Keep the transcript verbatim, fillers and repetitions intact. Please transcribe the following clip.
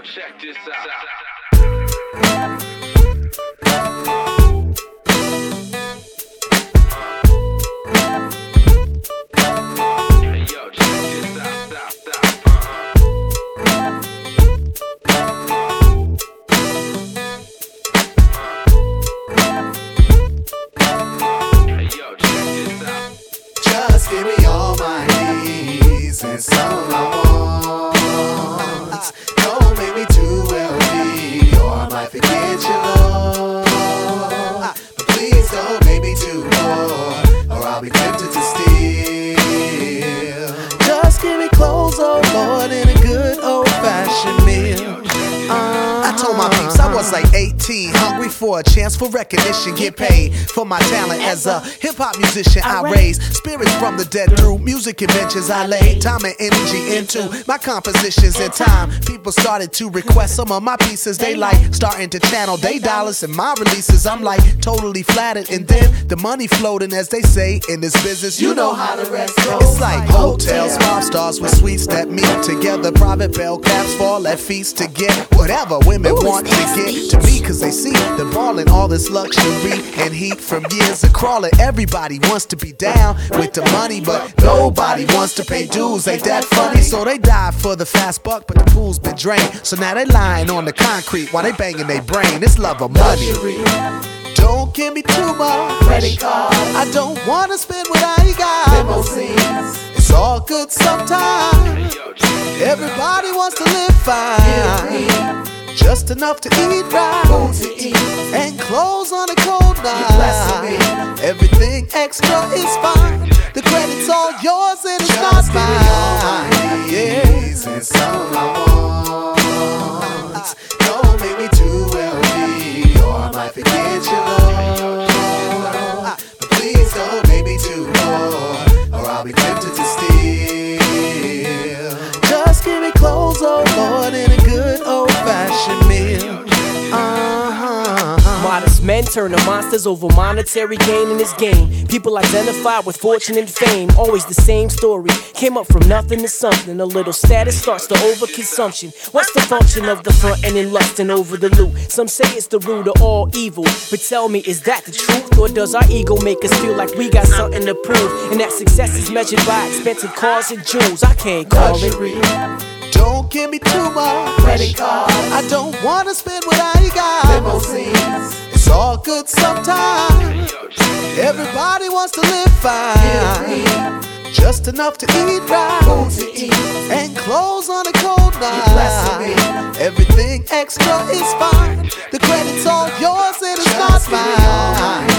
check this out. Just give me all my needs and some I want. Don't make me too wealthy or I might forget your love. But please don't make me too poor or I'll be tempted to steal. Just give me clothes, oh Lord, and a good old-fashioned meal. Uh, I told my peeps I was like eighteen, hungry for a chance for recognition, get paid for my talent as a hip-hop musician. I raised spirits from the dead through music conventions. I laid time and energy into my compositions. In time, people started to request some of my pieces. They like starting to channel they dollars in my releases. I'm like totally flattered, and then the money floating, as they say in this business. You know how the rest goes. It's like hotels, five stars with suites that meet together, private bell caps fall at feasts to get whatever women want to get to me, cause they see the ball and all this luxury and heat from years of crawling. Everybody wants to be down with the money, but nobody wants to pay dues. Ain't that funny? So they dive for the fast buck, but the pool's been drained. So now they lying on the concrete while they banging their brain. It's love of money. Don't give me too much credit cards. I don't wanna spend what I got. Limousines. It's all good sometimes. Everybody wants to live fine. Just enough to eat right, food to eat, and clothes on a cold night. Everything extra is fine. The credit's all yours and it's not mine. Yes, and some I want. Don't make me too wealthy or I might forget your love. But please don't make me too poor or I'll be tempted to steal. Just give me clothes, oh Lord, and a good old-fashioned meal. Uh-huh. Modest men turn to monsters over monetary gain in this game. People identify with fortune and fame. Always the same story. Came up from nothing to something. A little status starts to overconsumption. What's the function of the front end and lusting over the loot? Some say it's the root of all evil, but tell me, is that the truth? Or does our ego make us feel like we got something to prove, and that success is measured by expensive cars and jewels? I can't call it. Don't give me too much credit cards. I don't wanna spend what I got. Limousines. It's all good sometimes. Everybody wants to live fine. Just enough to eat right, food to eat, and clothes on a cold night. Everything extra is fine. The credit's all yours and it's not mine.